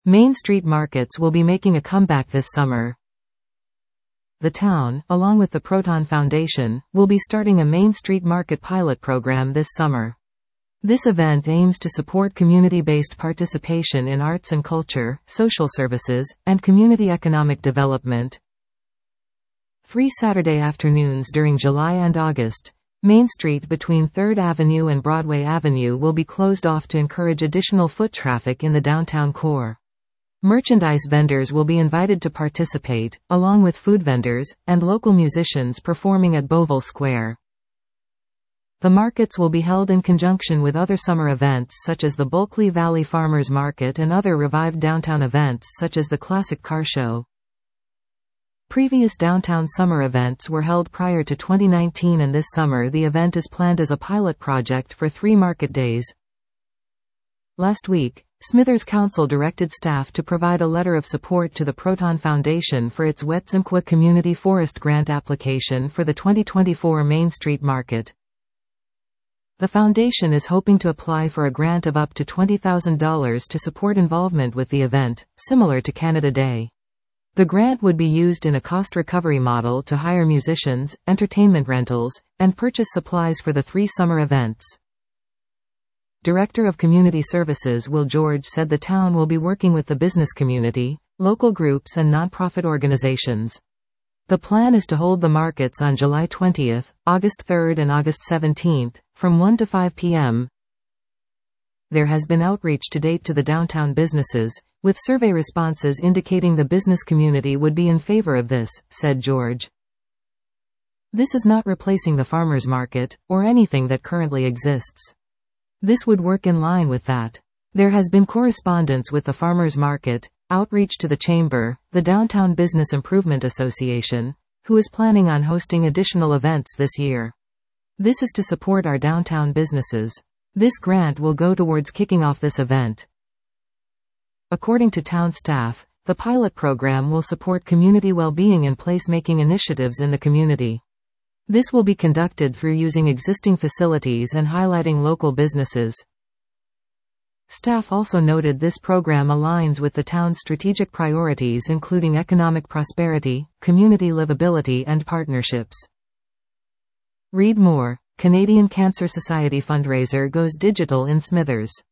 Main street markets will be making a comeback this summer. The town, along with the Proton Foundation, will be starting a Main Street Market pilot program this summer. This event aims to support community-based participation in arts and culture, social services, and community economic development. 3 Saturday afternoons during July and August, Main Street between 3rd Avenue and Broadway Avenue will be closed off to encourage additional foot traffic in the downtown core. Merchandise vendors will be invited to participate, along with food vendors, and local musicians performing at Beauville Square. The markets will be held in conjunction with other summer events such as the Bulkley Valley Farmers Market and other revived downtown events such as the Classic Car Show. Previous downtown summer events were held prior to 2019, and this summer the event is planned as a pilot project for 3 market days. Last week, Smithers Council directed staff to provide a letter of support to the Proton Foundation for its Wet'suwet'en Community Forest Grant application for the 2024 Main Street Market. The foundation is hoping to apply for a grant of up to $20,000 to support involvement with the event, similar to Canada Day. The grant would be used in a cost recovery model to hire musicians, entertainment rentals, and purchase supplies for the 3 summer events. Director of Community Services Will George said the town will be working with the business community, local groups and nonprofit organizations. The plan is to hold the markets on July 20th, August 3rd and August 17th, from 1 to 5 p.m. There has been outreach to date to the downtown businesses, with survey responses indicating the business community would be in favor of this, said George. This is not replacing the farmers market, or anything that currently exists. This would work in line with that. There has been correspondence with the farmers market, outreach to the chamber, the Downtown Business Improvement Association, who is planning on hosting additional events this year. This is to support our downtown businesses. This grant will go towards kicking off this event. According to town staff, the pilot program will support community well-being and placemaking initiatives in the community. This will be conducted through using existing facilities and highlighting local businesses. Staff also noted this program aligns with the town's strategic priorities, including economic prosperity, community livability, and partnerships. Read more. Canadian Cancer Society fundraiser goes digital in Smithers.